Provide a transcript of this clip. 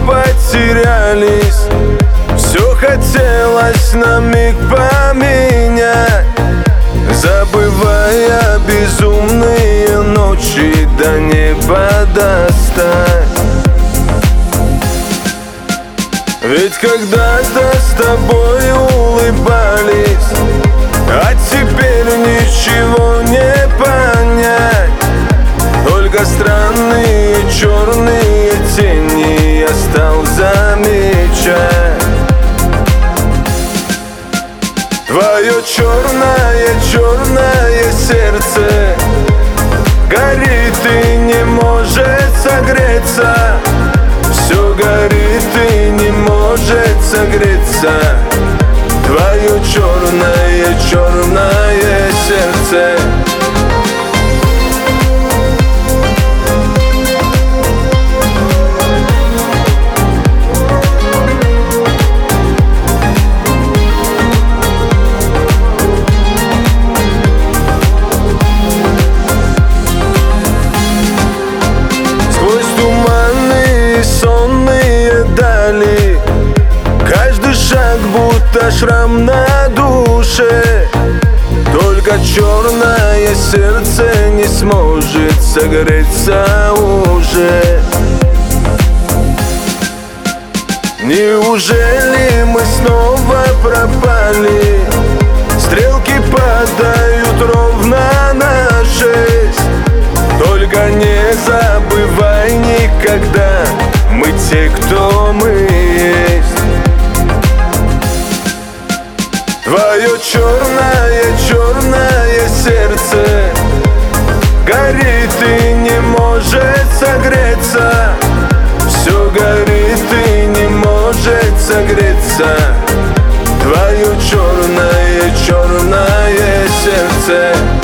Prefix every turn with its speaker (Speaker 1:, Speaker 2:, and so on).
Speaker 1: потерялись. Все хотелось на миг поменять, забывая безумные ночи до неба достать. Ведь когда-то с тобой улыбались, а теперь ничего не понять. Только странные черные тени я стал замечать. Твое черное сердце горит и не может согреться. Все горит и не может согреться. Твое черное сердце. Сонные дали, каждый шаг будто шрам на душе. Только черное сердце не сможет согреться уже. Неужели мы снова пропали? Стрелки падают ровно на 6. Только не забывай никогда, мы те, кто мы есть. Твое черное сердце горит и не может согреться. Все горит и не может согреться. Твое черное сердце.